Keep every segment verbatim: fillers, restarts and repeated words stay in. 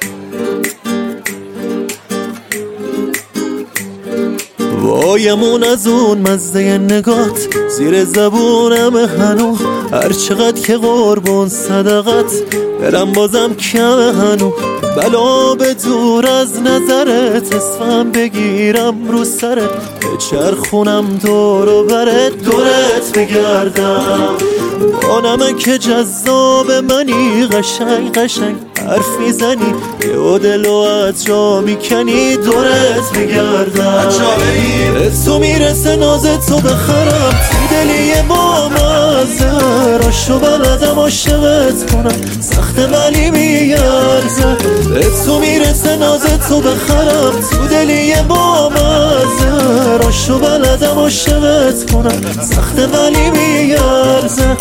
وایمون از اون مزه نگات زیر زبونم هنو، هر چقدر که قربون صدقت دلم بازم کمه هنو. بلا به دور از نظرت اسمم بگیرم رو سرت، بچرخونم دور و برت دورت بگردم. با نمک جذاب منی قشنگ قشنگ حرف میزنی، یه دلو از جا میکنی دورت بگردم. به تو میرسه ناز تو بخرم تو دلی با مزه، راشو بلدم عاشقت کنم سخت ولی میارزه. به تو میرسه ناز تو بخرم تو دلی با مزه، راشو بلدم عاشقت کنم سخت ولی میارزه.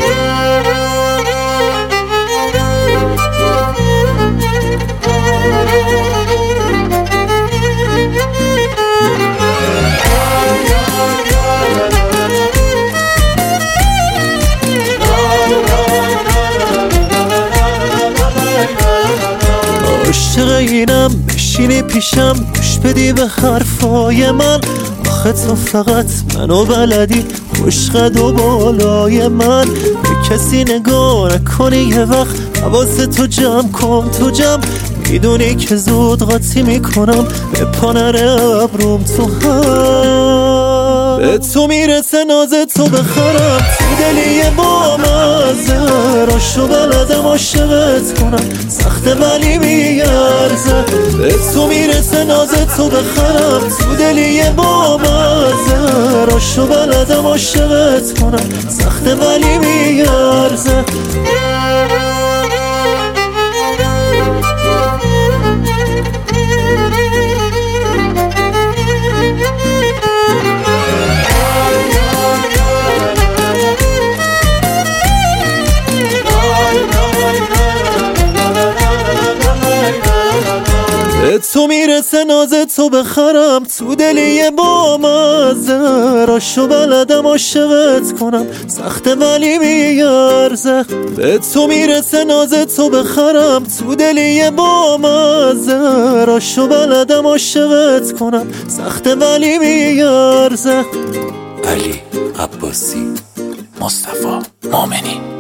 عاشق اینم بشینی پیشم گوش بدی به حرفای من، آخه تو فقط منو بلدی خوشقد و بالای من. به کسی نگاه نکنی یه وقت حواس تو جمع کن تو جمع، میدونی که زود قاطی میکنم به پانر ابروم تو هم. به تو میرسه ناز تو بخرم تو دلی با مزه، راشو بلدم عاشقت کنم سخت ولی میارزه. به تو میرسه ناز تو بخرم تو دلی با مزه، راشو بلدم عاشقت کنم سخت ولی میارزه. به تو میرسه ناز تو بخرم تو دلی با مزه، راشو بلدم عاشقت کنم سخت ولی میارزه. به تو میرسه ناز تو بخرم تو دلی با مزه، راشو بلدم عاشقت کنم سخت ولی میارزه. علی عباسی، مصطفی مومنی.